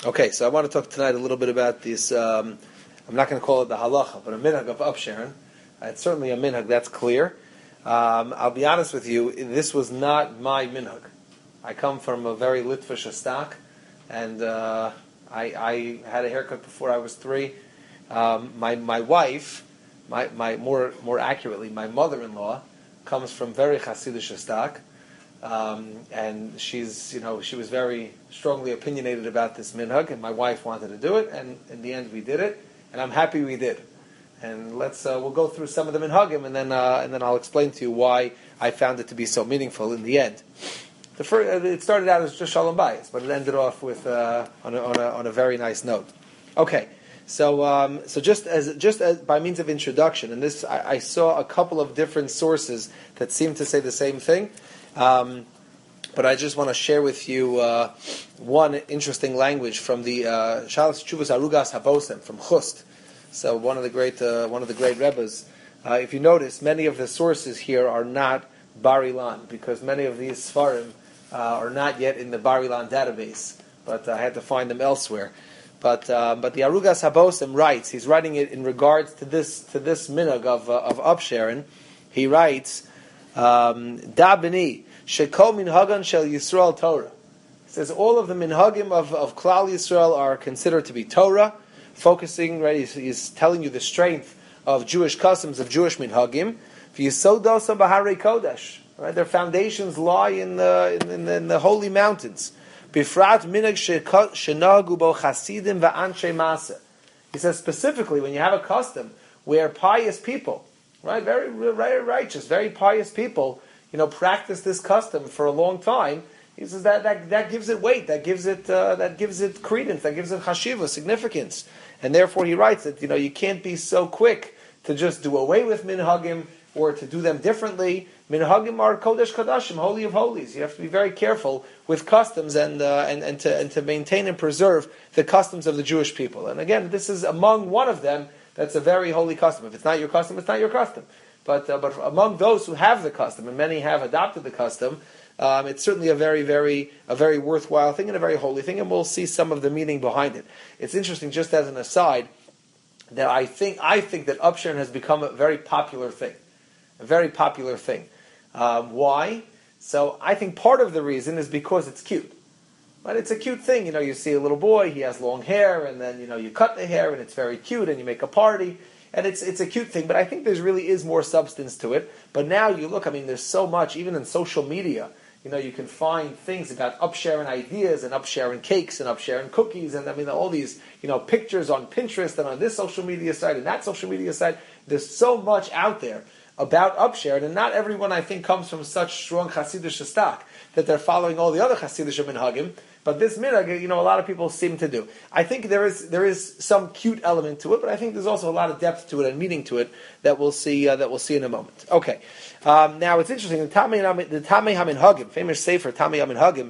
Okay, so I want to talk tonight a little bit about this. I'm not going to call it the halacha, but a minhag of upsharing. It's certainly a minhag, that's clear. I'll be honest with you, this was not my minhag. I come from a very Litvish stock, and I had a haircut before I was 3. My wife, my more accurately, my mother-in-law, comes from very Hasidic stock. And she was very strongly opinionated about this minhag, and my wife wanted to do it, and in the end we did it, and I'm happy we did. And we'll go through some of the minhagim, and then I'll explain to you why I found it to be so meaningful in the end. It started out as just shalom bayis, but it ended off with on a very nice note. Okay, so just as by means of introduction, and this I saw a couple of different sources that seem to say the same thing. But I just want to share with you one interesting language from the Shalas Tshuvas Arugas Habosem from Chust. So one of the great Rebbes. If you notice, many of the sources here are not Bar Ilan, because many of these Sfarim are not yet in the Bar Ilan database. But I had to find them elsewhere. But the Arugas Habosem writes. He's writing it in regards to this minhag of upsharing. He writes, Da b'ni shekol minhagan shel Yisrael Torah. He says all of the minhagim of Klal Yisrael are considered to be Torah, focusing. Right, he's telling you the strength of Jewish customs, of Jewish minhagim. V'yisodosa b'harei kodesh. Right, their foundations lie in the holy mountains. Bifrat minhag shenagu bo chasidim va'anshe maseh. He says specifically when you have a custom where pious people, right, very righteous, very pious people, practice this custom for a long time. He says that gives it weight, that gives it credence, that gives it chashiva, significance, and therefore he writes that you can't be so quick to just do away with minhagim or to do them differently. Minhagim are kodesh kadashim, holy of holies. You have to be very careful with customs and to maintain and preserve the customs of the Jewish people. And again, this is among one of them. That's a very holy custom. If it's not your custom, it's not your custom. But among those who have the custom, and many have adopted the custom, it's certainly a very worthwhile thing and a very holy thing, and we'll see some of the meaning behind it. It's interesting, just as an aside, that I think that upsharing has become a very popular thing. A very popular thing. Why? So I think part of the reason is because it's cute. Right? It's a cute thing. You see a little boy, he has long hair, and then you cut the hair, and it's very cute, and you make a party. And it's a cute thing, but I think there really is more substance to it. But now you look, there's so much, even in social media, you can find things about upsharing ideas and upsharing cakes and upsharing cookies and all these, pictures on Pinterest and on this social media site and that social media site. There's so much out there about upsharing, and not everyone, I think, comes from such strong Hasidic stock that they're following all the other Hasidic minhagim. But this minhag, a lot of people seem to do. I think there is some cute element to it, but I think there's also a lot of depth to it and meaning to it that we'll see in a moment. Okay, now it's interesting. The Tamei HaMinhagim, famous sefer Tamei HaMinhagim,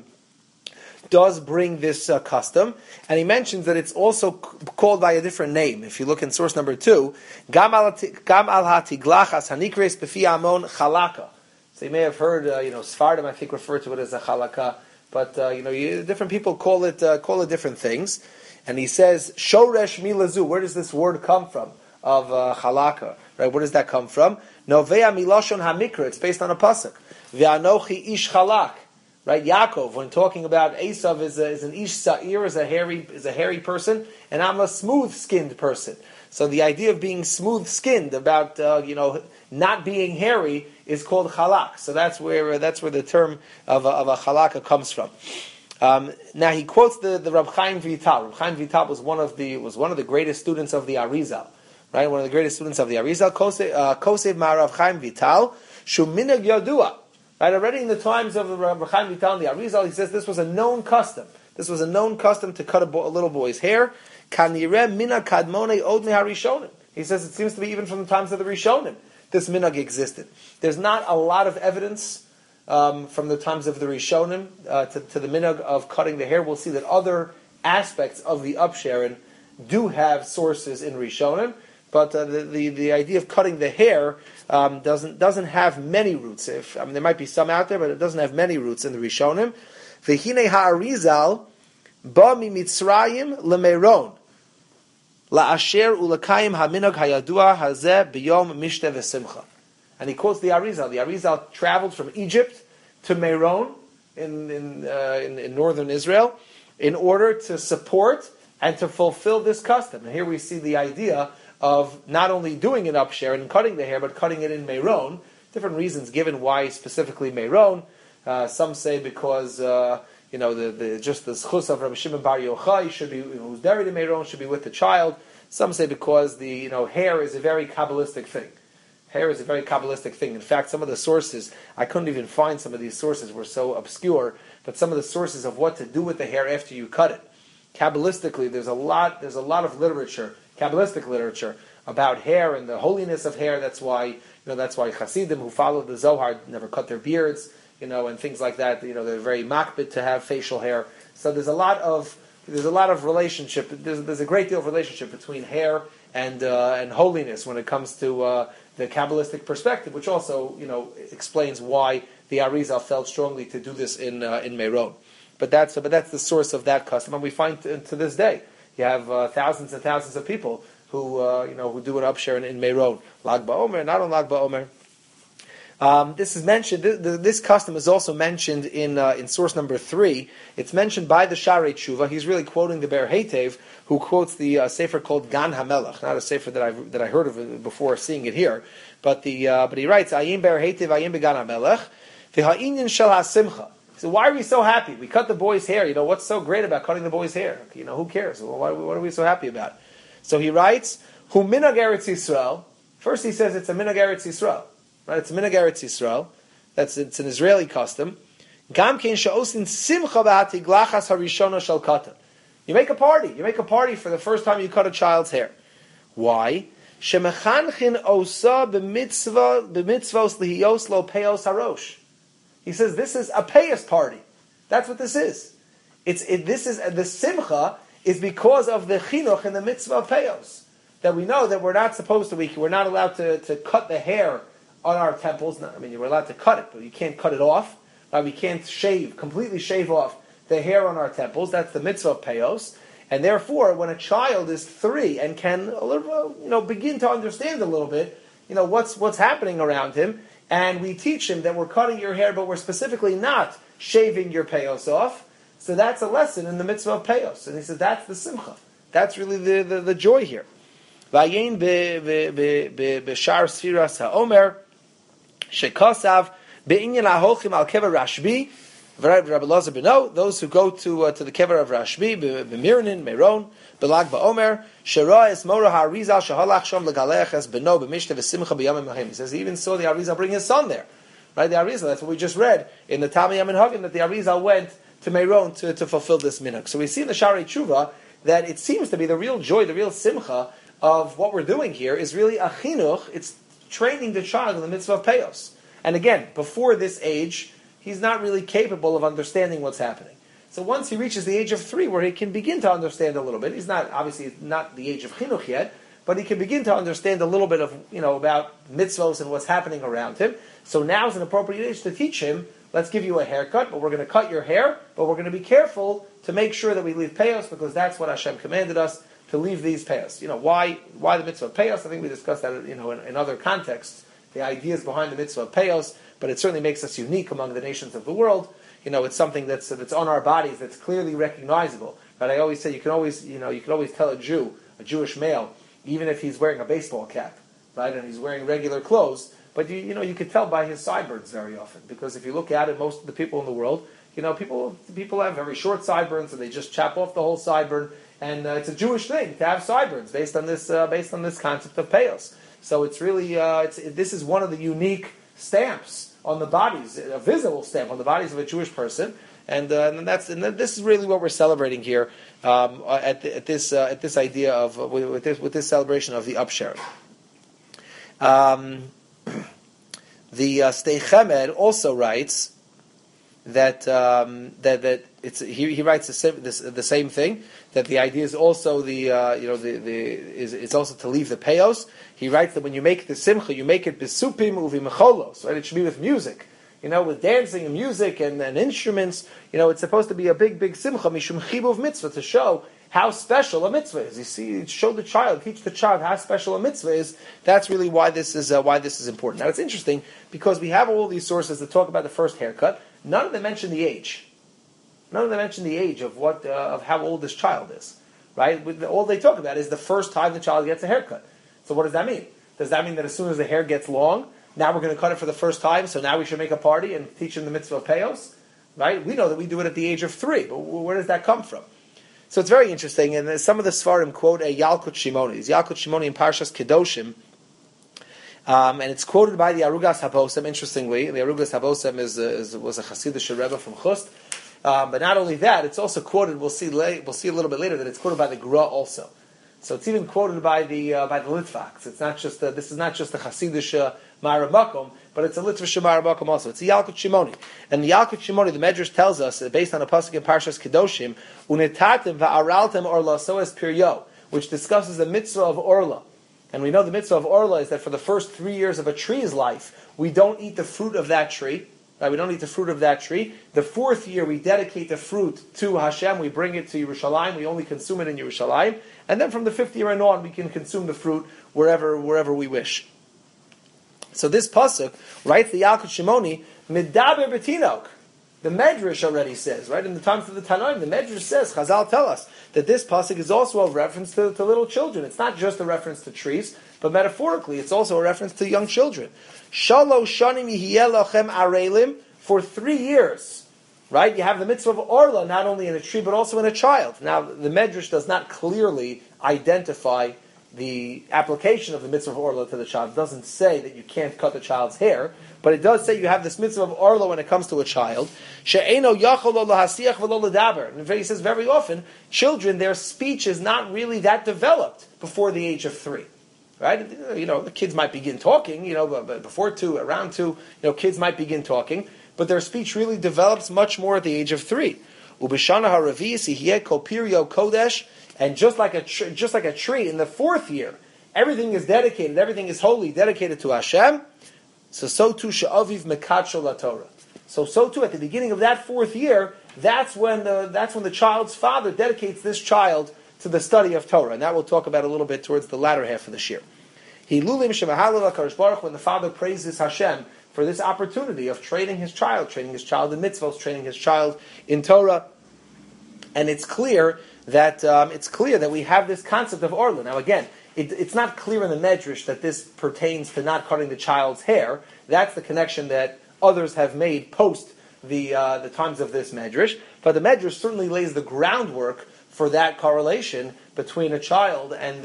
does bring this custom, and he mentions that it's also called by a different name. If you look in source number 2, Gam al hatiglachas hanikres befi amon chalaka. So you may have heard, Sfardim, I think, refer to it as a chalaka. But different people call it different things, and he says shoresh milazu. Where does this word come from? Of chalaka, right? Where does that come from? Novea milashon hamikra. It's based on a pasuk. Ve'anochi ish chalak, right? Yaakov, when talking about Esav, is an ish sa'ir, is a hairy person, and I'm a smooth-skinned person. So the idea of being smooth-skinned, about not being hairy, is called chalak. So that's where the term of a chalaka comes from. Now he quotes the Rab Chaim Vital. Rab Chaim Vital was one of the greatest students of the Arizal, right? One of the greatest students of the Arizal. Kosev Ma Rab Chaim Vital Shuminag Yodua. Right? Already in the times of the Rab Chaim Vital and the Arizal, he says this was a known custom. This was a known custom to cut a little boy's hair. Kanireh mina kadmone od meharishonim. He says it seems to be even from the times of the Rishonim this minhag existed. There's not a lot of evidence from the times of the Rishonim to the minhag of cutting the hair. We'll see that other aspects of the upsharing do have sources in Rishonim, but the idea of cutting the hair doesn't have many roots. There might be some out there, but it doesn't have many roots in the Rishonim. V'hinei ha'arizal ba mi Mitzrayim leMeiron la'asher ulakayim haminag hayadua hazeh biyom mishte v'simcha. And he quotes the Arizal. The Arizal traveled from Egypt to Meiron in northern Israel in order to support and to fulfill this custom. And here we see the idea of not only doing an upshare and cutting the hair, but cutting it in Meiron. Different reasons given why specifically Meiron. Some say because just the schus of Rabbi Shimon Bar Yochai should be, who's buried in Meiron, should be with the child. Some say because the hair is a very Kabbalistic thing. Hair is a very Kabbalistic thing. In fact, some of the sources, I couldn't even find some of these sources, were so obscure, but some of the sources of what to do with the hair after you cut it. Kabbalistically, there's a lot of literature, Kabbalistic literature, about hair and the holiness of hair. That's why Hasidim who followed the Zohar never cut their beards, and things like that. They're very makbid to have facial hair. So there's a lot of relationship. There's a great deal of relationship between hair and holiness when it comes to the Kabbalistic perspective, which also explains why the Arizal felt strongly to do this in Meiron. But that's the source of that custom, and we find to this day you have thousands and thousands of people who do an upshare in Meiron. Lag BaOmer, not on Lag BaOmer. This is mentioned. This custom is also mentioned in source number 3. It's mentioned by the Sharei Tshuva. He's really quoting the Ber Heitev, who quotes the sefer called Gan HaMelech, not a sefer that I heard of before seeing it here, but he writes Ayim Ber Heitev Ayim Began HaMelech v'ha'inyan shel hasimcha. So why are we so happy? We cut the boy's hair. What's so great about cutting the boy's hair? Who cares? What are we so happy about? So he writes Hu minhag Eretz Yisrael. First he says it's a minhag Eretz Yisrael. Right, it's a minhag Eretz Yisrael. It's an Israeli custom. Gam kein she'osin simcha b'hatiglachas harishona shel katan. You make a party. You make a party for the first time you cut a child's hair. Why? Shemechanchen osa b'mitzvos lihiyos lo peos harosh. He says this is a payas party. That's what this is. The simcha is because of the chinuch and the mitzvah of payos. That we know that we're not allowed to cut the hair on our temples. You're allowed to cut it, but you can't cut it off. We can't completely shave off the hair on our temples. That's the mitzvah of payos. And therefore, when a child is 3 and can begin to understand a little bit, what's happening around him, and we teach him that we're cutting your hair, but we're specifically not shaving your payos off. So that's a lesson in the mitzvah of payos. And he said that's the simcha. That's really the joy here. Vayin b'shar sfiras ha'omer shekasav be'inyan ha'holchim al kever Rashbi v'Rabbi Elazar beno, those who go to the kever of Rashbi b'Mirnin Meiron b'Lag BaOmer shera es mora ha'Arizal shehalach shom legalech es beno b'mishte v'simcha b'yamim ha'im. He says he even saw the Arizal bring his son there. Right, the Arizal. That's what we just read in the Talmud Yamin Hagim, that the Arizal went to Meiron to fulfill this minhag. So we see in the Sharei Tshuva that it seems to be the real joy, the real simcha of what we're doing here is really a chinuch. It's training the child in the mitzvah of payos. And again, before this age, he's not really capable of understanding what's happening. So once he reaches the age of 3, where he can begin to understand a little bit, he's not the age of chinuch yet, but he can begin to understand a little bit of about mitzvos and what's happening around him. So now is an appropriate age to teach him. Let's give you a haircut, but we're going to cut your hair, but we're going to be careful to make sure that we leave payos, because that's what Hashem commanded us, to leave these payos. Why the mitzvah of payos? I think we discussed that in other contexts, the ideas behind the mitzvah of payos, but it certainly makes us unique among the nations of the world. It's something that's on our bodies, that's clearly recognizable. But I always say you can always tell a Jew, a Jewish male, even if he's wearing a baseball cap, right, and he's wearing regular clothes, but you could tell by his sideburns very often, because if you look at it, most of the people in the world, people have very short sideburns, and they just chop off the whole sideburn, and it's a Jewish thing to have sideburns based on this concept of payos. So it's really this is one of the unique stamps on the bodies, a visible stamp on the bodies of a Jewish person, and this is really what we're celebrating here at this idea of with this celebration of the upsharing. The Stei Chemed also writes that it's he writes the same thing, that the idea is also it's also to leave the payos. He writes that when you make the simcha, you make it besupim uvimecholos, right? It should be with music. with dancing and music and instruments. It's supposed to be a big, big simcha, mishum chibuv mitzvah, to show how special a mitzvah is. You see, show the child, teach the child how special a mitzvah is. That's really why this is important. Now, it's interesting because we have all these sources that talk about the first haircut. None of them mention the age. None of them mention the age of of how old this child is. Right? All they talk about is the first time the child gets a haircut. So what does that mean? Does that mean that as soon as the hair gets long, now we're going to cut it for the first time, so now we should make a party and teach them the mitzvah of peyos? Right? We know that we do it at the age of 3, but where does that come from? So it's very interesting, and some of the Svarim quote a Yalkut Shimoni. It's Yalkut Shimoni in Parshas Kedoshim, and it's quoted by the Arugas Habosem. Interestingly, the Arugas Habosem was a Hasidic Rebbe from Chust, but not only that, it's also quoted. We'll see a little bit later that it's quoted by the Gra also. So it's even quoted by the Litvaks. It's not just this is not just a Hasidic Ma'ara Makom, but it's a Litvish Ma'ara Makom also. It's a Yalkut Shimoni, and the Yalkut Shimoni, the Medrash tells us, based on a pasuk in Parshas Kedoshim, Unetatem va'araltem orla soes piryo, which discusses the mitzvah of orla. And we know the mitzvah of orla is that for the first 3 years of a tree's life, we don't eat the fruit of that tree. Right? We don't eat the fruit of that tree. The 4th year, we dedicate the fruit to Hashem. We bring it to Yerushalayim. We only consume it in Yerushalayim. And then from the 5th year and on, we can consume the fruit wherever we wish. So this pasuk, writes the Yalkut Shimoni, Midaber Betinok. The Medrash already says, right, in the times of the Tanoim, the Medrash says, Chazal tell us, that this pasuk is also a reference to little children. It's not just a reference to trees, but metaphorically, it's also a reference to young children. Shalosh shanim yihiyeh lachem arelim, for 3 years, right? You have the mitzvah of orla, not only in a tree, but also in a child. Now, the Medrash does not clearly identify the application of the mitzvah of orla to the child. It doesn't say that you can't cut the child's hair, but it does say you have this mitzvah of orla when it comes to a child. She'eno yachol lo lahasiach v'lo ledaber. And he says very often, children, their speech is not really that developed before the age of 3. Right? The kids might begin talking, but before 2, around 2, kids might begin talking, but their speech really develops much more at the age of 3. Ubishana haravis yihye kol piryo kodesh, and just like a tree in the 4th year, everything is dedicated, everything is holy, dedicated to Hashem. So too she'aviv mekadsho laTorah. So too at the beginning of that 4th year, that's when the child's father dedicates this child to the study of Torah, and that we'll talk about a little bit towards the latter half of this year. Hilulim shemahalel HaKadosh Baruch, when the father praises Hashem for this opportunity of training his child in mitzvos, training his child in Torah, and it's clear that we have this concept of orla. Now again, it's not clear in the Medrash that this pertains to not cutting the child's hair. That's the connection that others have made post the times of this Medrash, but the Medrash certainly lays the groundwork for that correlation between a child and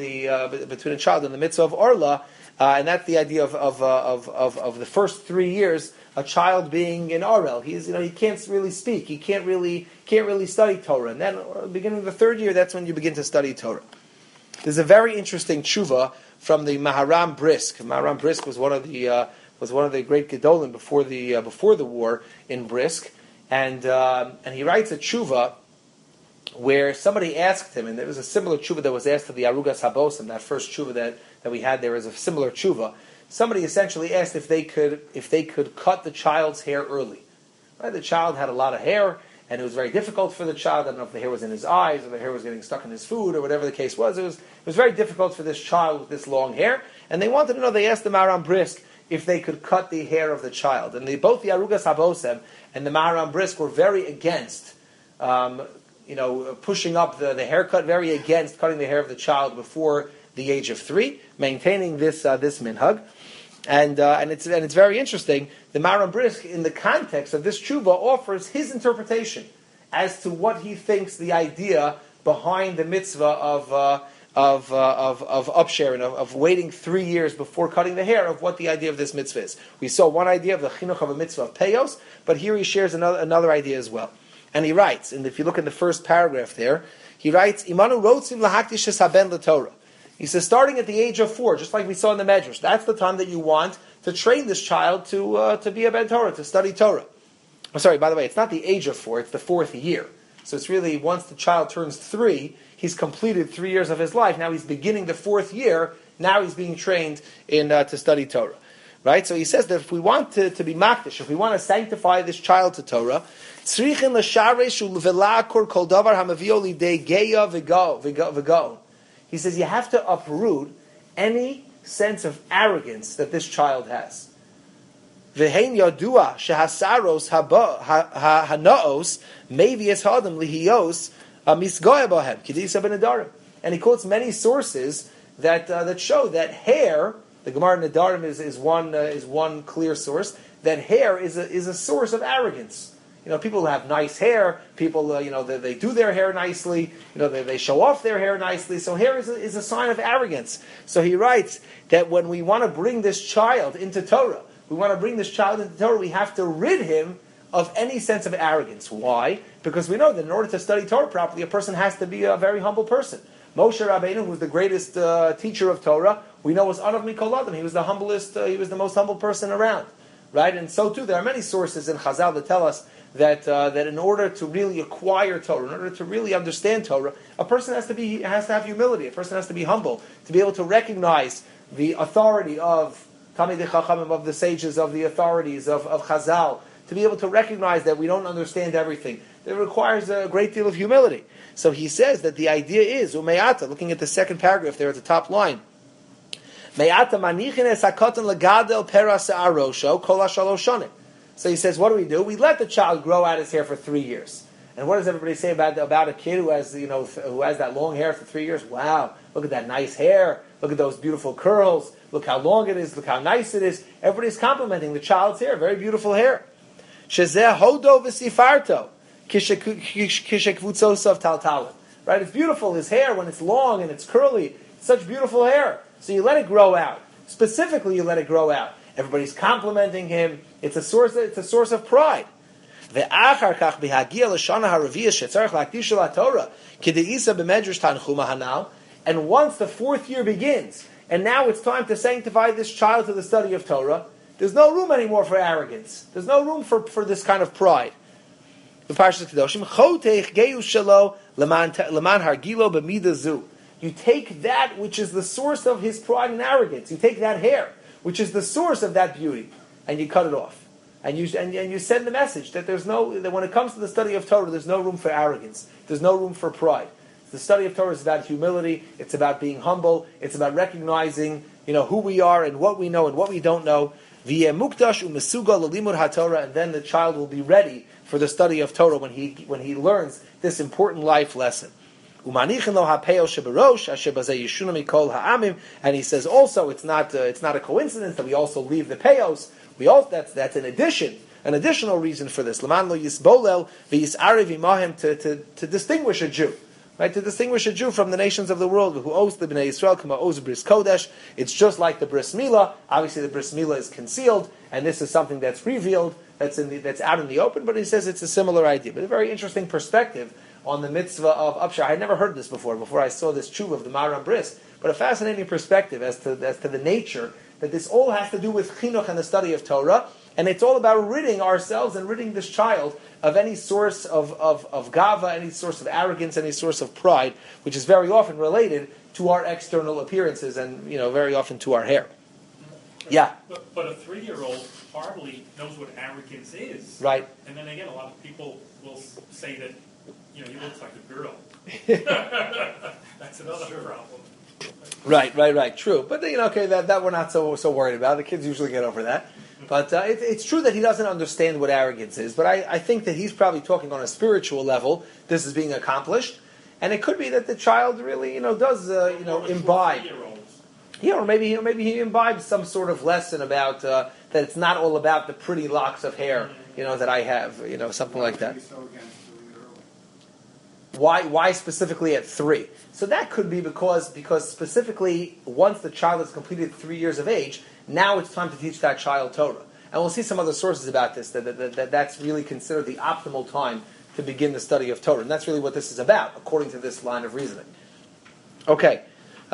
the mitzvah of orla, and that's the idea of the first 3 years, a child being in orel. He can't really speak, he can't really study Torah, and then beginning of the 3rd year, that's when you begin to study Torah. There's a very interesting tshuva from the Maharam Brisk. Maharam Brisk was one of the great gedolim before the war in Brisk, and he writes a tshuva where somebody asked him, and there was a similar tshuva that was asked to the Arugas Habosem, that first tshuva that we had there is a similar tshuva. Somebody essentially asked if they could cut the child's hair early. Right? The child had a lot of hair, and it was very difficult for the child. I don't know if the hair was in his eyes, or the hair was getting stuck in his food, or whatever the case was. It was very difficult for this child with this long hair, and they wanted to know, they asked the Maharam Brisk if they could cut the hair of the child. And both the Arugas Habosem and the Maharam Brisk were very against pushing up the haircut, very against cutting the hair of the child before the age of 3, maintaining this minhag, and it's very interesting. The Maharam Brisk, in the context of this tshuva, offers his interpretation as to what he thinks the idea behind the mitzvah of upsharing, of waiting 3 years before cutting the hair, of what the idea of this mitzvah is. We saw one idea of the chinuch of a mitzvah of peyos, but here he shares another idea as well. And he writes, and if you look in the first paragraph there, he writes, Imanu rotzim lahakdish es haben l'Torah. He says, starting at the age of 4, just like we saw in the Medrash, that's the time that you want to train this child to be a ben Torah, to study Torah. Oh, sorry, by the way, it's not the age of 4, it's the 4th year. So it's really, once the child turns 3, he's completed 3 years of his life, now he's beginning the 4th year, now he's being trained to study Torah. Right? So he says that if we want to be makdish, if we want to sanctify this child to Torah, tzrichin l'sharesh u'v'la'akor kol davar hamavio lidei geya v'go. He says you have to uproot any sense of arrogance that this child has. V'hein yadua shehasaros hanaos mevies hadam lihiyos misgoya bohem k'disa ben adarim. And he quotes many sources that show that hair. The Gemara in Nedarim is one clear source. That hair is a source of arrogance. People who have nice hair, people they do their hair nicely. They show off their hair nicely. So hair is a sign of arrogance. So he writes that when we want to bring this child into Torah, we have to rid him of any sense of arrogance. Why? Because we know that in order to study Torah properly, a person has to be a very humble person. Moshe Rabbeinu, who was the greatest teacher of Torah, we know was Anav Mikol Adam. He was the humblest. He was the most humble person around, right? And so too, there are many sources in Chazal that tell us that in order to really acquire Torah, in order to really understand Torah, a person has to have humility. A person has to be humble to be able to recognize the authority of Talmidei Chachamim, of the sages, of the authorities of Chazal, to be able to recognize that we don't understand everything. It requires a great deal of humility. So he says that the idea is, u'me'ata, looking at the second paragraph there at the top line, me'ata manichin es hakotan legadel pera se'ar rosho kol hashalosh shanim. So he says, what do? We let the child grow out his hair for 3 years. And what does everybody say about a kid who has that long hair for 3 years? Wow, look at that nice hair. Look at those beautiful curls. Look how long it is. Look how nice it is. Everybody's complimenting the child's hair. Very beautiful hair. Shezeh hodo v'sifarto. Right, it's beautiful. His hair, when it's long and it's curly, such beautiful hair. So you let it grow out. Specifically, you let it grow out. Everybody's complimenting him. It's a source of pride. And once the 4th year begins, and now it's time to sanctify this child to the study of Torah, there's no room anymore for arrogance. There's no room for this kind of pride. You take that which is the source of his pride and arrogance. You take that hair, which is the source of that beauty, and you cut it off. And you send the message that that when it comes to the study of Torah, there's no room for arrogance. There's no room for pride. The study of Torah is about humility. It's about being humble. It's about recognizing, who we are and what we know and what we don't know. And then the child will be ready for the study of Torah when he learns this important life lesson. And he says also it's not a coincidence that we also leave the peyos. That's an additional reason for this. To distinguish a Jew. Right, to distinguish a Jew from the nations of the world, who owes the Bnei Yisrael, kama owes bris kodesh. It's just like the bris milah. Obviously, the bris milah is concealed, and this is something that's revealed, that's out in the open. But he says it's a similar idea. But a very interesting perspective on the mitzvah of upshar. I had never heard this before I saw this tshuva of the Maharam Bris. But a fascinating perspective as to the nature that this all has to do with chinuch and the study of Torah. And it's all about ridding ourselves and ridding this child of any source of gava, any source of arrogance, any source of pride, which is very often related to our external appearances and very often to our hair. Yeah. But a 3-year-old hardly knows what arrogance is. Right. And then again, a lot of people will say that he looks like a girl. That's another problem. Right. True. But that we're not so worried about. The kids usually get over that. But it's true that he doesn't understand what arrogance is. But I think that he's probably talking on a spiritual level. This is being accomplished, and it could be that the child really, does imbibe. Or maybe he imbibes some sort of lesson about that it's not all about the pretty locks of hair, that I have, something like that. Why specifically at 3? So that could be because specifically once the child has completed 3 years of age, now it's time to teach that child Torah. And we'll see some other sources about this, that's really considered the optimal time to begin the study of Torah. And that's really what this is about, according to this line of reasoning. Okay.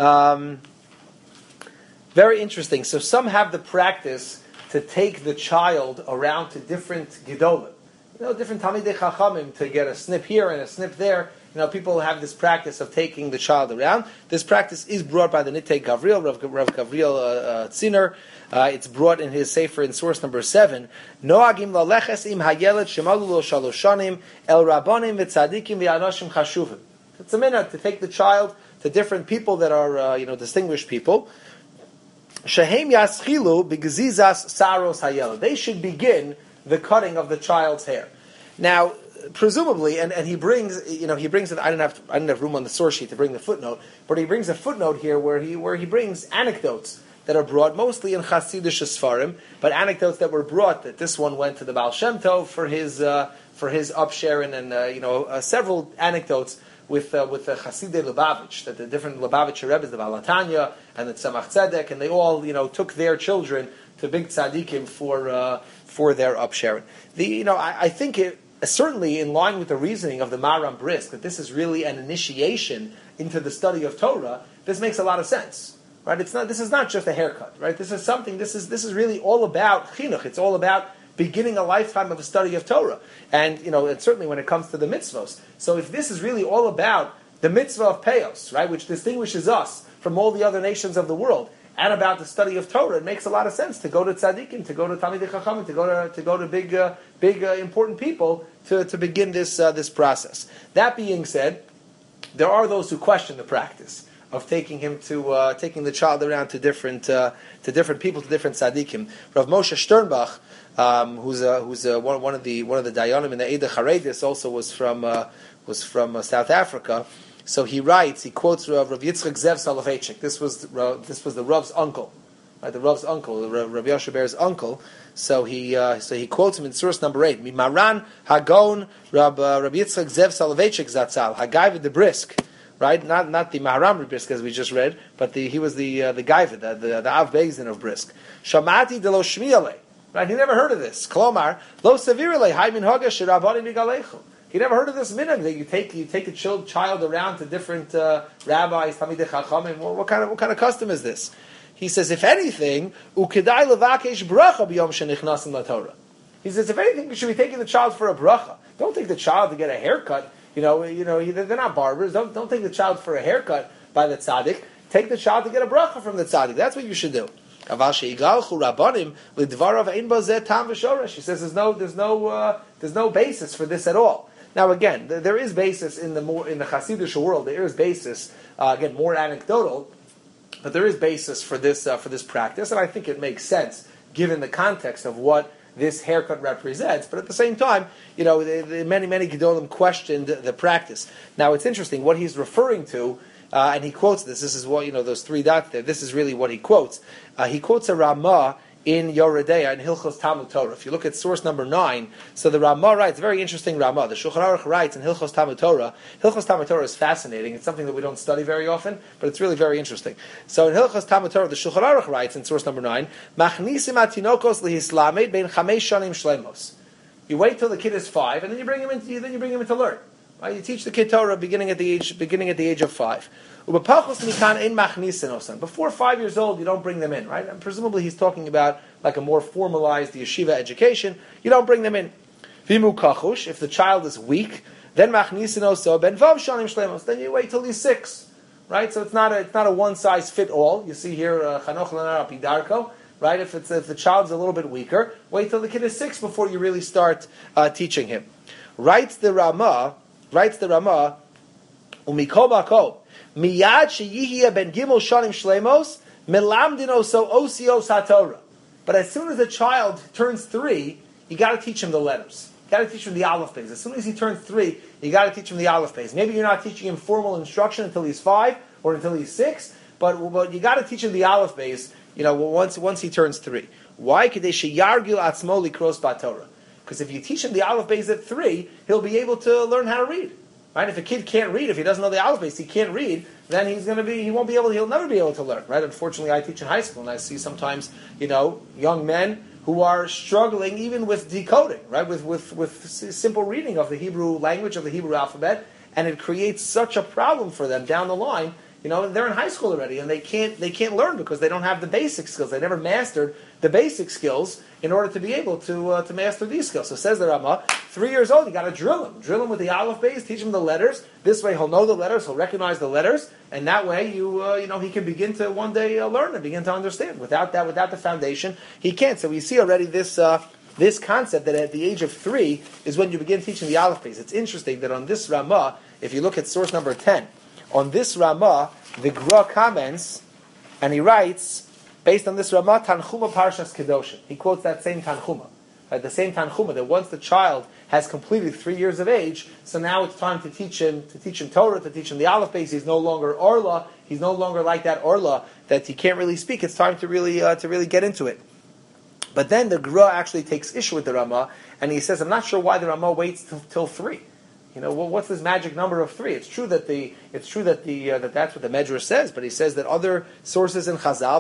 Very interesting. So some have the practice to take the child around to different gedolim. Different Talmidei Chachamim, to get a snip here and a snip there. people have this practice of taking the child around. This practice is brought by the Nittei Gavriel, Rav Gavriel Tziner. It's brought in his Sefer in source number 7. Noagim laleches im hayelet shemalu lo shalosh shanim el rabbanim v'tzadikim v'anoshim chashuvim. It's a minute to take the child to different people that are, distinguished people. Shehem yaschilu b'gzizas saros hayeled. They should begin the cutting of the child's hair. Now, presumably, and he brings it. I didn't have room on the source sheet to bring the footnote, but he brings a footnote here where he brings anecdotes that are brought mostly in Chassidish Sfarim, but anecdotes that were brought that this one went to the Baal Shem Tov for his upsharing, and several anecdotes with the Chasidei Lubavitch, that the different Lubavitcher Rebbes, the Baal Tanya and the Tzemach Tzedek, and they all took their children to big tzaddikim for their upsharing. I think it certainly in line with the reasoning of the Maram Brisk that this is really an initiation into the study of Torah. This makes a lot of sense. Right? This is not just a haircut, right? This is really all about chinuch. It's all about beginning a lifetime of a study of Torah. And, and certainly when it comes to the mitzvos. So if this is really all about the mitzvah of Peyos, right, which distinguishes us from all the other nations of the world, and about the study of Torah, it makes a lot of sense to go to tzaddikim, to go to Talmidei Chachamim, to go to big important people to begin this process. That being said, there are those who question the practice of taking the child around to different people, to different tzaddikim. Rav Moshe Sternbach, who's one of the dayanim in the Eidah Charedis, also was from South Africa. So he quotes Rav Yitzchak Zev Soloveitchik. This was the Rav's uncle, right? The Rav's uncle, Rav Yoshe Ber's uncle. So he quotes him in source number 8. Mimaran Hagon Rav Yitzchak Zev Soloveitchik Zatzal Hagayvid the Brisk. Right, not the Maharam Brisk as we just read, but he was the Gaiva, the Av Beis Din of Brisk. Shamati de lo shmiale. Right, he never heard of this. Klomar lo sevirale hay min haga shirabani migalechu. He never heard of this minhag that you take a child around to different rabbis, Talmidei Chachamim. What kind of custom is this? He says, if anything, ukedai levakesh bracha b'yom shenichnasim laTorah. He says, if anything, you should be taking the child for a bracha. Don't take the child to get a haircut. They're not barbers. Don't take the child for a haircut by the tzaddik. Take the child to get a bracha from the tzaddik. That's what you should do. She says there's no basis for this at all. Now again, there is basis in the Hasidic world. There is basis again more anecdotal, but there is basis for this practice, and I think it makes sense given the context of what this haircut represents. But at the same time, many Gedolim questioned the practice. Now it's interesting what he's referring to, and he quotes this. This is what those 3 dots there. This is really what he quotes. He quotes a Ramah in Yoredeya in Hilchos Talmud Torah. If you look at source number 9, so the Ramah writes, very interesting Ramah. The Shulchan Aruch writes in Hilchos Talmud Torah. Hilchos Talmud Torah is fascinating. It's something that we don't study very often, but it's really very interesting. So in Hilchos Talmud Torah, the Shulchan Aruch writes in source number 9, Machnisim atinokos lihislamed bein 5 shanim shlemos. You wait till the kid is 5, and then you bring him in to learn. Right? You teach the kid Torah beginning at the age of 5. Before 5 years old, you don't bring them in, right? And presumably he's talking about like a more formalized yeshiva education. You don't bring them in. Vimu kachush, if the child is weak, then machnisinoso ben vav shanim shlemos. Then you wait till he's 6, right? So it's not a one size fit all. You see here chanoch lanar apidarko, right? If the child's a little bit weaker, wait till the kid is 6 before you really start teaching him. Writes the Ramah, umikol bako. Miyad sheyihiyah ben gimel shanim shlemos melamdino so osios haTorah. But as soon as a child turns 3, you got to teach him the letters. You got to teach him the Aleph Beis. As soon as he turns 3, you got to teach him the Aleph Beis. Maybe you're not teaching him formal instruction until he's 5 or until he's 6, but you got to teach him the Aleph Beis. Once he turns 3. Why? Because if you teach him the Aleph Beis at 3, he'll be able to learn how to read. Right? If a kid can't read, if he doesn't know the Aleph Beis, he can't read, then he'll never be able to learn. Right? Unfortunately, I teach in high school, and I see sometimes, young men who are struggling even with decoding, right? With simple reading of the Hebrew language, of the Hebrew alphabet, and it creates such a problem for them down the line they're in high school already, and they can't learn because they don't have the basic skills. They never mastered the basic skills in order to be able to master these skills. So says the Rama, 3 years old, you got to drill him with the aleph base, teach him the letters. This way, he'll know the letters, he'll recognize the letters, and that way, he can begin to one day learn and begin to understand. Without the foundation, he can't. So we see already this concept that at the age of 3 is when you begin teaching the aleph base. It's interesting that on this Rama, if you look at source number 10, on this Rama, the Gra comments, and he writes, based on this Rama, Tanchuma Parshas Kedoshim. He quotes that same Tanchuma. The same Tanchuma, that once the child has completed 3 years of age, so now it's time to teach him Torah, to teach him the aleph base. He's no longer Orla. He's no longer like that Orla that he can't really speak. It's time to really get into it. But then the Gra actually takes issue with the Rama, and he says, I'm not sure why the Rama waits till 3. What's this magic number of 3? It's true that that's what the Medrash says, but he says that other sources in Chazal,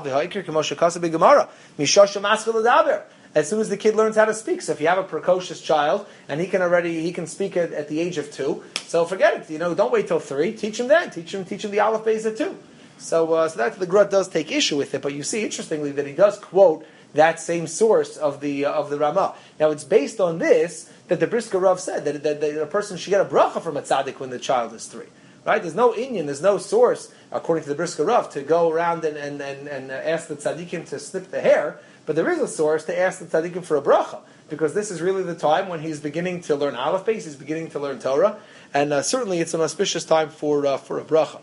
as soon as the kid learns how to speak. So if you have a precocious child and he can speak at the age of 2, so forget it. Don't wait till 3. Teach him then. Teach him the aleph base at 2. So that's the Gra does take issue with it, but you see interestingly that he does quote that same source of the Rama. Now it's based on this that the Brisker Rav said that a person should get a bracha from a tzaddik when the child is 3. Right? There's no inyan, there's no source, according to the Brisker Rav, to go around and ask the tzaddikim to snip the hair, but there is a source to ask the tzaddikim for a bracha, because this is really the time when he's beginning to learn aleph base, he's beginning to learn Torah, and certainly it's an auspicious time for a bracha.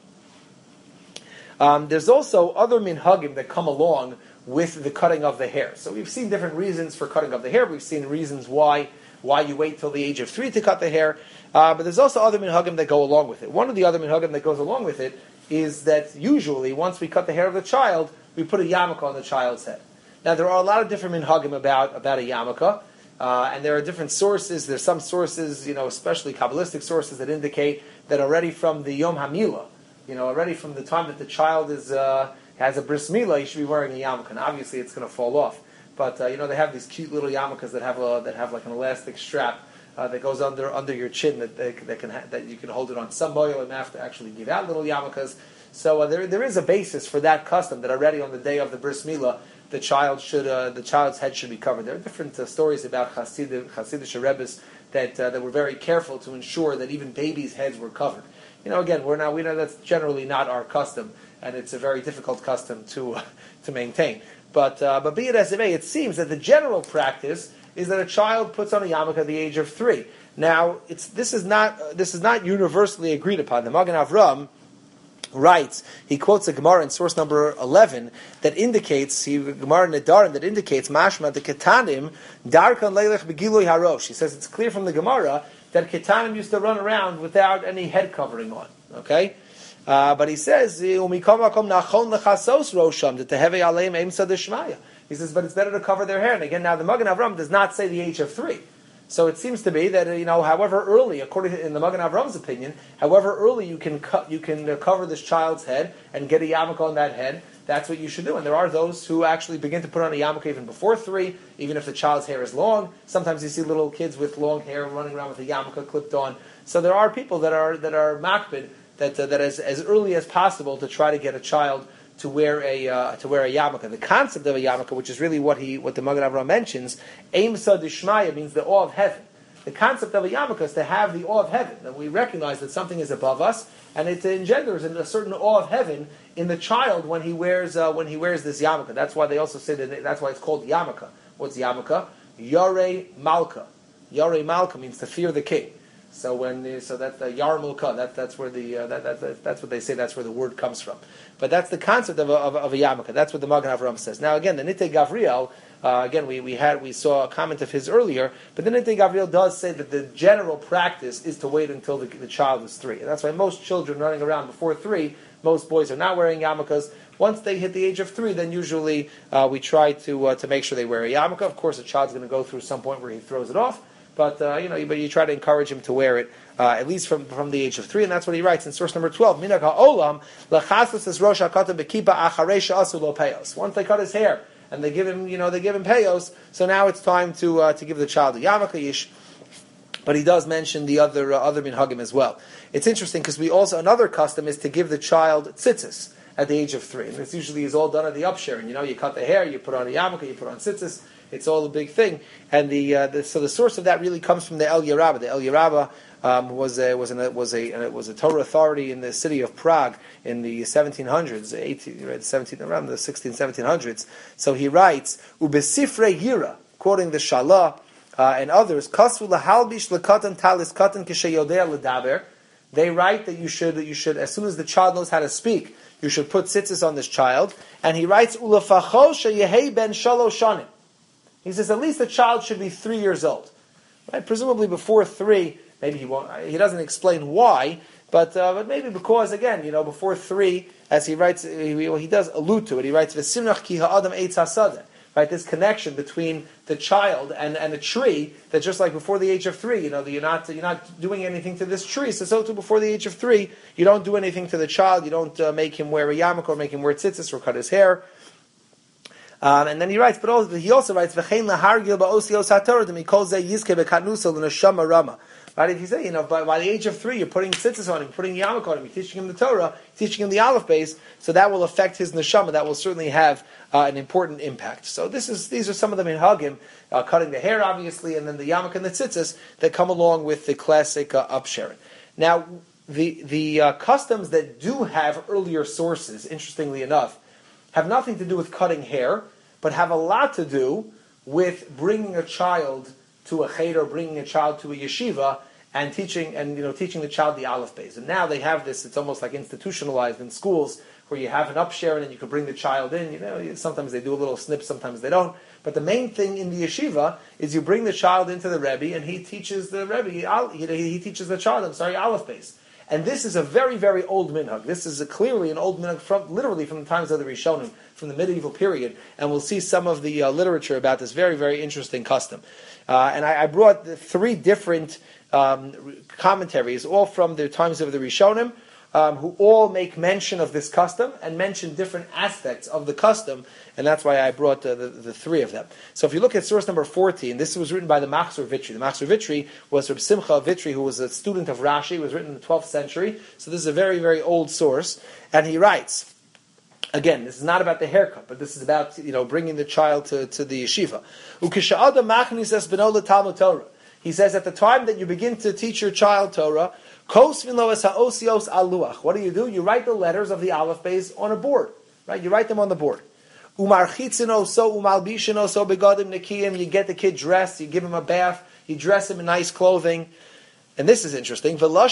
There's also other minhagim that come along with the cutting of the hair. So we've seen different reasons for cutting of the hair. We've seen reasons why you wait till the age of 3 to cut the hair. But there's also other minhagim that go along with it. One of the other minhagim that goes along with it is that usually once we cut the hair of the child, we put a yarmulke on the child's head. Now there are a lot of different minhagim about a yarmulke, and there are different sources. There's some sources, especially Kabbalistic sources, that indicate that already from the Yom HaMilah, already from the time that the child has a bris milah, you should be wearing a yarmulke. And obviously it's going to fall off. But they have these cute little yarmulkes that have like an elastic strap that goes under your chin that you can hold it on. Some boilim have to actually give out little yarmulkes. So there is a basis for that custom that already on the day of the bris milah the child's head should be covered. There are different stories about Hasidic Rebbes that were very careful to ensure that even babies' heads were covered. Again, we know that's generally not our custom, and it's a very difficult custom to maintain. But be it as it may, it seems that the general practice is that a child puts on a yarmulke at the age of 3. Now, this is not universally agreed upon. The Magen Avram writes, he quotes a Gemara in source number 11 that indicates, Gemara Nedarim, that indicates mashma the ketanim darkan leilech begilui harosh. He says it's clear from the Gemara that ketanim used to run around without any head covering on. Okay. But he says, he says, but it's better to cover their hair. And again, now the Magen Avram does not say the age of 3. So it seems to be that, however early, according to in the Magen Avram's opinion, however early you can cover this child's head and get a yarmulke on that head, that's what you should do. And there are those who actually begin to put on a yarmulke even before 3, even if the child's hair is long. Sometimes you see little kids with long hair running around with a yarmulke clipped on. So there are people that are makbid that as early as possible to try to get a child to wear a yarmulke. The concept of a yarmulke, which is really what the Magen Avraham mentions, Eimsa Dishmaya means the awe of heaven. The concept of a yarmulke is to have the awe of heaven, that we recognize that something is above us, and it engenders a certain awe of heaven in the child when he wears this yarmulke. That's why they also say that's why it's called yarmulke. What's yarmulke? Yarei Malka. Yarei Malka means to fear the king. So that's the yarmulke. That's where that's what they say. That's where the word comes from. But that's the concept of a yarmulke. That's what the Magen Avraham says. Now again, the Nitei Gavriel. Again, we saw a comment of his earlier, but the Nitei Gavriel does say that the general practice is to wait until the child is 3, and that's why most children running around before 3, most boys are not wearing yarmulkes. Once they hit the age of 3, then usually we try to make sure they wear a yarmulke. Of course, a child's going to go through some point where he throws it off. But you try to encourage him to wear it at least from the age of 3, and that's what he writes in source number 12. Minhag ha'olam lechaslas es rosh hakatan bekipa acharei she'asu lo peyos. Once they cut his hair and they give him peyos, so now it's time to give the child a yarmulke. But he does mention the other minhagim as well. It's interesting because we also, another custom is to give the child tzitzis at the age of 3. And this usually is all done at the upsharing. You cut the hair, you put on a yarmulke, you put on tzitzis. It's all a big thing. And so the source of that really comes from the Elia Rabbah. The Elia Rabbah was a Torah authority in the city of Prague in the 1700s, around the 1700s. So he writes, "Ubesifrei Yira," quoting the Shalah and others, "Kasvu lahalbish lekatan talis katan kishayodea ledaber." They write that you should, as soon as the child knows how to speak, you should put tzitzis on this child. And he writes, "Ulefacho sheyehei ben shalosh shanim." He says at least the child should be 3 years old. Right? Presumably before 3, maybe he won't. He doesn't explain why, but maybe because, again, before 3, as he writes, he does allude to it. He writes, "V'simnach ki ha'adam eitz hasadeh." Right, this connection between the child and a tree, that just like before the age of 3, you're not doing anything to this tree. So too before the age of 3, you don't do anything to the child. You don't make him wear a yarmulke or make him wear tzitzis or cut his hair. And then he writes, he also writes, "V'chein lahargil ba'osios haTorah demikol zeh yizke bekatnusel l'neshama rama." Right? If you say, by the age of 3, you're putting tzitzis on him, putting yarmulke on him, you're teaching him the Torah, teaching him the Aleph base, so that will affect his neshama. That will certainly have an important impact. So these are some of the minhagim, cutting the hair, obviously, and then the yarmulke and the tzitzis that come along with the classic upsharing. Now, the customs that do have earlier sources, interestingly enough, have nothing to do with cutting hair, but have a lot to do with bringing a child to a cheder, bringing a child to a yeshiva, and teaching the child the Aleph base. And now they have this; it's almost like institutionalized in schools, where you have an upsharing and you can bring the child in. Sometimes they do a little snip, sometimes they don't. But the main thing in the yeshiva is you bring the child into the Rebbe, and he teaches the Rebbe. He teaches the child. Aleph base. And this is a very, very old minhag. This is clearly an old minhag literally from the times of the Rishonim, from the medieval period. And we'll see some of the literature about this very, very interesting custom. And I brought 3 different commentaries, all from the times of the Rishonim, who all make mention of this custom and mention different aspects of the custom, and that's why I brought the 3 of them. So if you look at source number 14, this was written by the Machzor Vitri. The Machzor Vitri was Reb Simcha Vitri, who was a student of Rashi. It was written in the 12th century, so this is a very, very old source. And he writes, again, this is not about the haircut, but this is about bringing the child to the yeshiva. He says, at the time that you begin to teach your child Torah, what do? You write the letters of the Aleph base on a board. Right? You write them on the board. You get the kid dressed, you give him a bath, you dress him in nice clothing. And this is interesting. Very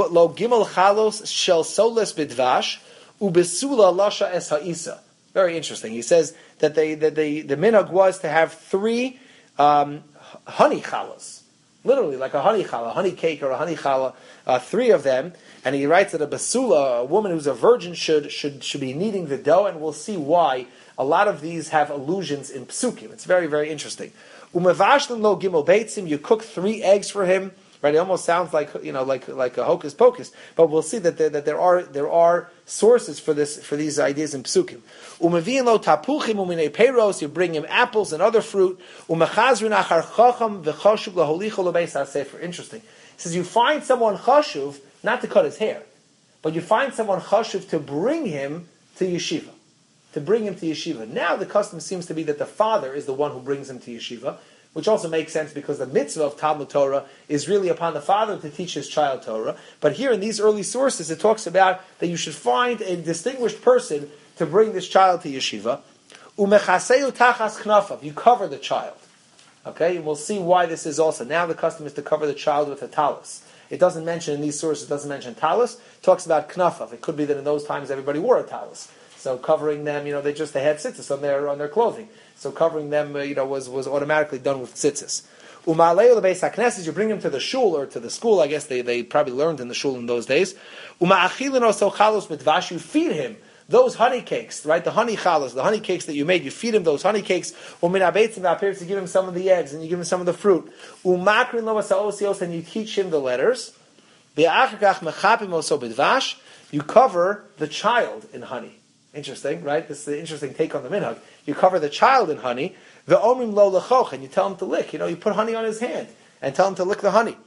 interesting. He says that the minhag was to have 3 honey challahs. Literally, like a honey challah, a honey cake or a honey challah, 3 of them. And he writes that a basula, a woman who's a virgin, should be kneading the dough, and we'll see why. A lot of these have allusions in psukim. It's very, very interesting. Umevashlim lo gimel beitzim. You cook 3 eggs for him. Right? It almost sounds like like a hocus pocus, but we'll see that there are sources for these ideas in psukim. Umeviin lo tapuchim umine peiros. You bring him apples and other fruit. Umechazrin achar chacham v'chashuv laholicho lebeis hasefer. Interesting. It says you find someone chashuv not to cut his hair, but you find someone chashuv to bring him to yeshiva. To bring him to yeshiva. Now the custom seems to be that the father is the one who brings him to yeshiva, which also makes sense because the mitzvah of Talmud Torah is really upon the father to teach his child Torah. But here in these early sources, it talks about that you should find a distinguished person to bring this child to yeshiva. Umechaseu tachas knafav. You cover the child. Okay, and we'll see why this is also. Now the custom is to cover the child with a talus. It doesn't mention in these sources, it doesn't mention talus. It talks about knafav. It could be that in those times everybody wore a talus. So covering them, they had tzitzis on their clothing. So covering them, was automatically done with tzitzis. Umaleo the beis hakneses, you bring them to the shul or to the school. I guess they probably learned in the shul in those days. Uma'achilin oso chalos mitvash, you feed him those honey cakes, right? The honey chalos, the honey cakes that you made, you feed him those honey cakes. Umin abetzim v'apiris, you give him some of the eggs and you give him some of the fruit. Umakrin lo osios, and you teach him the letters. Be'achakach mechapim oso bidvash, you cover the child in honey. Interesting, right? This is the interesting take on the minhag. You cover the child in honey, the omrim lo lechoch, and you tell him to lick. You put honey on his hand and tell him to lick the honey.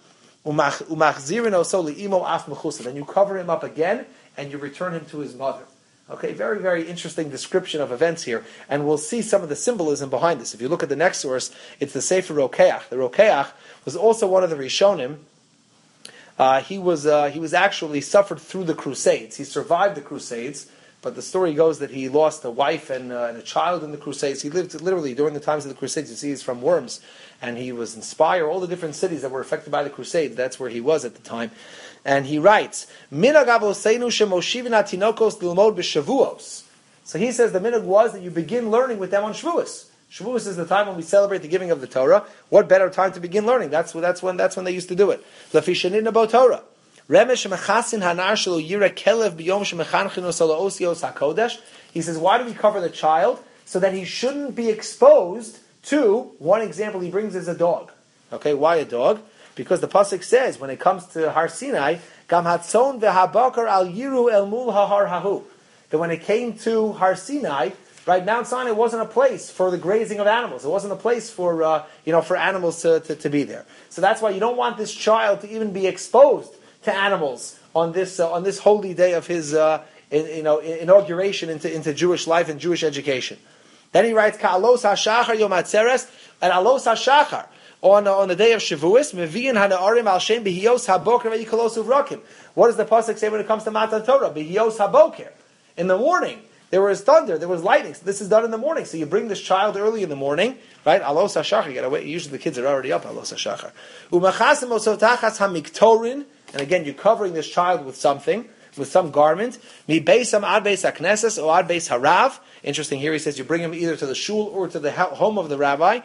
Umachzirin oso li'imo af mechusa. Then you cover him up again, and you return him to his mother. Okay, very, very interesting description of events here, and we'll see some of the symbolism behind this. If you look at the next source, it's the Sefer Rokeach. The Rokeach was also one of the Rishonim. He was actually suffered through the Crusades. He survived the Crusades, but the story goes that he lost a wife and a child in the Crusades. He lived literally during the times of the Crusades. You see, he's from Worms, and he was in Speyer, all the different cities that were affected by the Crusades. That's where he was at the time. And he writes, Minhag avoseinu shemoshivin atinokos lilmod b'shavuos. So he says the minhag was that you begin learning with them on Shavuos. Shavuos is the time when we celebrate the giving of the Torah. What better time to begin learning? That's when they used to do it. Lafishanin about Torah. Remesh mechasin hanar shelo yira kelev biyom shemechanchin osalo osios hakodesh. He says, why do we cover the child? So that he shouldn't be exposed to, one example he brings is a dog. Okay, why a dog? Because the pasuk says, when it comes to Har Sinai, Gam hatzon vehabakar al yiru el mul hahar hahu. That when it came to Har Sinai, right, Mount Sinai wasn't a place for the grazing of animals. It wasn't a place for for animals to be there. So that's why you don't want this child to even be exposed to animals on this holy day of his inauguration into Jewish life and Jewish education. Then he writes, Ka'alos hashachar yom hatzeres, and alos hashachar. On the day of Shavuos, Mevi'in hana'arim al shem b'hiyos haboker ve'yikolos uvrakim. What does the pasuk say when it comes to Matan Torah? B'hiyos haboker. In the morning, there was thunder, there was lightning. So this is done in the morning. So you bring this child early in the morning, right? Alos hashachar. You gotta wait. Usually the kids are already up. Alos hashachar. Umachasim osotachas hamiktorin. And again, you're covering this child with something, with some garment. Mi beisam ad beis hakneses or ad beis harav. Interesting. Here he says you bring him either to the shul or to the home of the rabbi.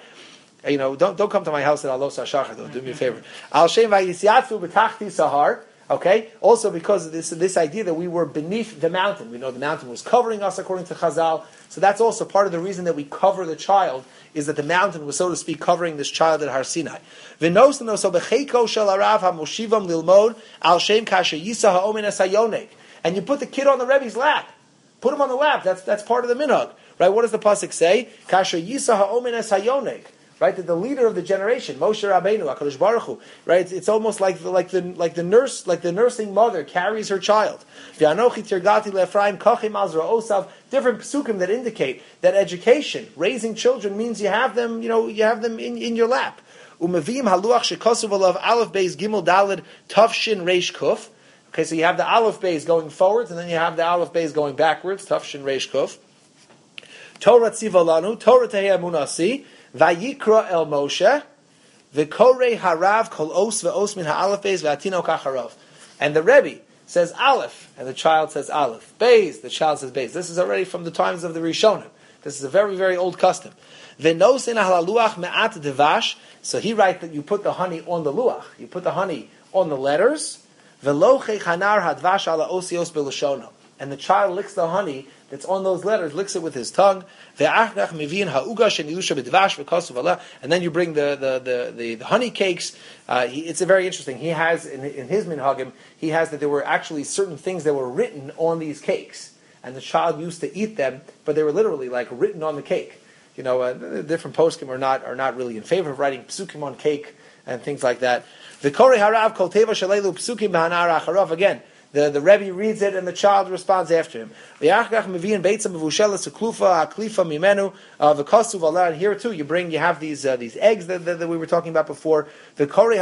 Don't come to my house at Alos HaShachar, though. Do me a favor. Al Shem v'yisiatzu b'tachti sahar. Okay? Also because of this idea that we were beneath the mountain. We know the mountain was covering us according to Chazal. So that's also part of the reason that we cover the child, is that the mountain was, so to speak, covering this child at Har Sinai. V'nosno so b'cheiko shel harav ha-moshivam lilmod al Shem kasher yisa ha'omen es hayonek. And you put the kid on the Rebbe's lap. Put him on the lap. That's part of the minhag. Right? What does the pasuk say? Kasher yisa ha'omen es hayonek. Right, that the leader of the generation, Moshe Rabbeinu, HaKadosh Baruch Hu, right? It's almost like the nursing mother carries her child. Different psukim that indicate that education, raising children, means you have them in your lap. Umavim haluach shekosuv alav aleph beis gimel dalid tafshin reish kuf. Okay, so you have the aleph beis going forwards, and then you have the aleph beis going backwards. Tafshin reish kuf. Torah tzivalanu, Torah tehei amunasi. Vayikra el Moshe, v'korei harav kol os ve'os min ha'alef beis ve'atino kacharav. And the Rebbe says Aleph, and the child says Aleph. Beis, the child says Beis. This is already from the times of the Rishonim. This is a very, very old custom. V'nosin ha'laluach me'at devash. So he writes that you put the honey on the luach. You put the honey on the letters. V'lochei chanar hadvash ala osios belashono. And the child licks the honey that's on those letters, licks it with his tongue. And then you bring the honey cakes. It's a very interesting. He has in his minhagim, he has that there were actually certain things that were written on these cakes, and the child used to eat them, but they were literally like written on the cake. Different poskim are not really in favor of writing psukim on cake and things like that. Again. The Rebbe reads it and the child responds after him. And here too, you have these eggs that we were talking about before. He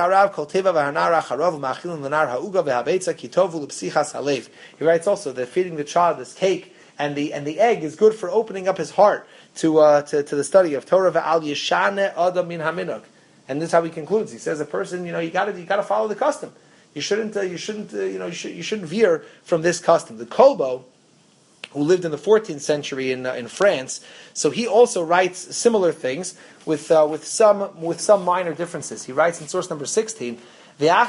writes also that feeding the child this cake and the egg is good for opening up his heart to the study of Torah. And this is how he concludes. He says a person, you got to follow the custom. You shouldn't veer from this custom. The Kolbo, who lived in the 14th century in France, so he also writes similar things with some minor differences. He writes in source number 16, same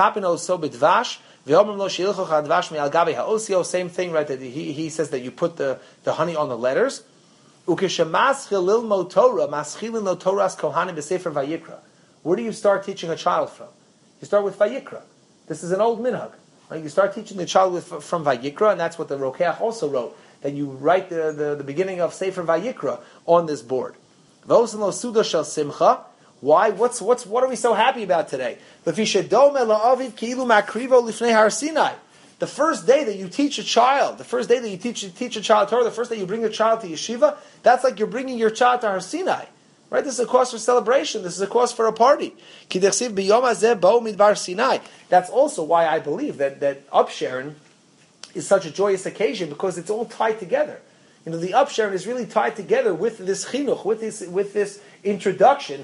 thing, right? That he says that you put the honey on the letters. Where do you start teaching a child from? You start with Vayikra. This is an old minhag. Right? You start teaching the child from Vayikra, and that's what the Rokeach also wrote, that you write the beginning of Sefer Vayikra on this board. Why? What are we so happy about today? The first day that you teach a child, the first day that you teach a child Torah, the first day you bring a child to yeshiva, that's like you're bringing your child to Har Sinai. Right? This is a cause for celebration. This is a cause for a party. That's also why I believe that Upsharon is such a joyous occasion, because it's all tied together. The Upsharon is really tied together with this chinuch, with this introduction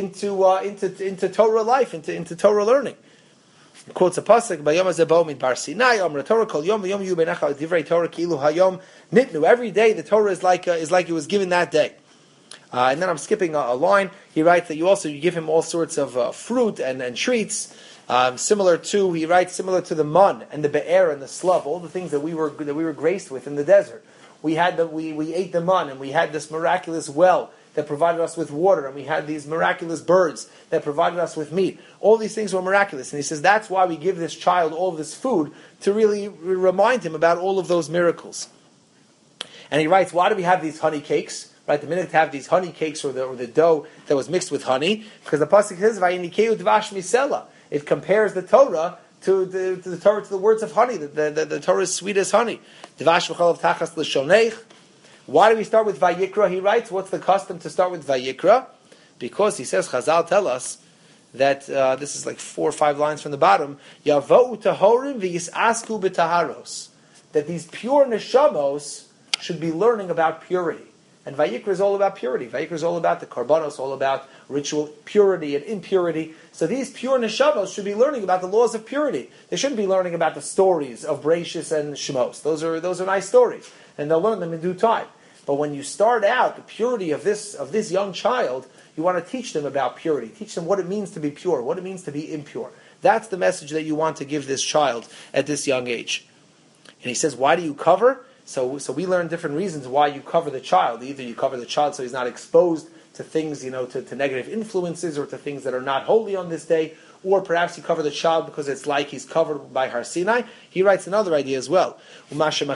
into Torah life, into Torah learning. It quotes a pasuk, "Bayom hazeh bo'u midbar Sinai, Amar Torah kol yom v'yom yu beinecha divrei Torah ki'ilu hayom nitnu." Every day the Torah is like it was given that day. And then I'm skipping a line. He writes that you give him all sorts of fruit and treats, similar to the man and the be'er and the slub, all the things that we were graced with in the desert. We ate the man, and we had this miraculous well that provided us with water, and we had these miraculous birds that provided us with meat. All these things were miraculous. And he says that's why we give this child all this food, to really remind him about all of those miracles. And he writes, why do we have these honey cakes? Right, the minute to have these honey cakes or the dough that was mixed with honey, because the pasuk says, "Vayinikeu dvash misela." It compares the Torah to the words of honey. The Torah is sweet as honey. Dvash v'cholav tachas l'shoneich. Why do we start with Vayikra? He writes, what's the custom to start with Vayikra? Because he says, Chazal tell us that this is like 4 or 5 lines from the bottom. Yavo'u tahorim v'yisasku b'taharos. That these pure neshamos should be learning about purity. And Vayikra is all about purity. Vayikra is all about the karbanos, all about ritual purity and impurity. So these pure neshamos should be learning about the laws of purity. They shouldn't be learning about the stories of Bereishis and Shemos. Those are nice stories, and they'll learn them in due time. But when you start out the purity of this young child, you want to teach them about purity. Teach them what it means to be pure, what it means to be impure. That's the message that you want to give this child at this young age. And he says, why do you cover? So we learn different reasons why you cover the child. Either you cover the child so he's not exposed to things, to negative influences or to things that are not holy on this day, or perhaps you cover the child because it's like he's covered by Har Sinai. He writes another idea as well. Also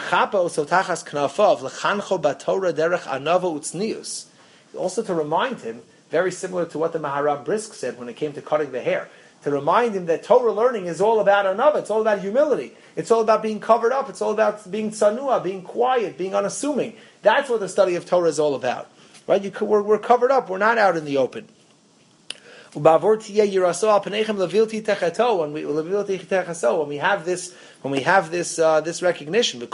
to remind him, very similar to what the Maharam Brisk said when it came to cutting the hair, to remind him that Torah learning is all about anava, it's all about humility, it's all about being covered up, it's all about being tsanua, being quiet, being unassuming. That's what the study of Torah is all about. Right? We're covered up, we're not out in the open. When we have this recognition,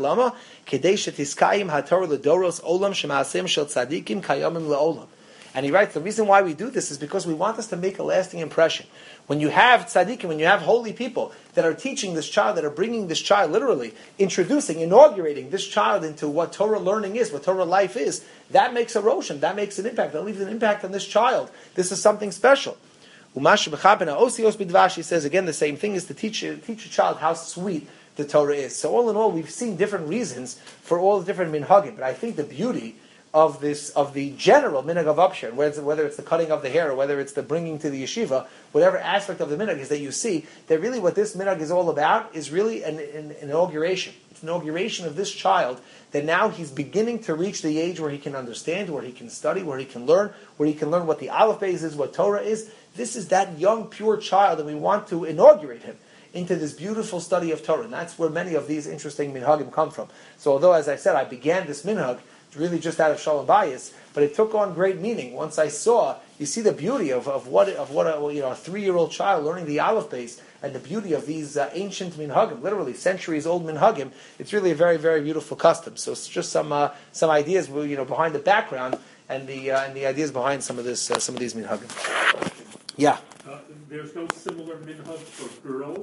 and he writes, the reason why we do this is because we want us to make a lasting impression. When you have tzaddikim, when you have holy people that are teaching this child, that are bringing this child, literally inaugurating this child into what Torah learning is, what Torah life is, that makes a roshan, that makes an impact, that leaves an impact on this child. This is something special. He says again the same thing, is to teach a child how sweet the Torah is. So all in all, we've seen different reasons for all the different minhagim, but I think the beauty of the general minhag of Upsharon, whether it's the cutting of the hair or whether it's the bringing to the yeshiva, whatever aspect of the minhag is that you see, that really what this minhag is all about is really an inauguration. It's an inauguration of this child, that now he's beginning to reach the age where he can understand, where he can study, where he can learn what the Aleph Beis is, what Torah is. This is that young, pure child, and we want to inaugurate him into this beautiful study of Torah. And that's where many of these interesting minhagim come from. So although, as I said, I began this minhag really just out of Shalom Bayis, but it took on great meaning once I saw. You see the beauty of what a 3-year-old child learning the Aleph Beis, and the beauty of these ancient minhagim, literally centuries old minhagim. It's really a very, very beautiful custom. So it's just some ideas behind the background and the ideas behind some of these minhagim. Yeah. There's no similar minhag for girls.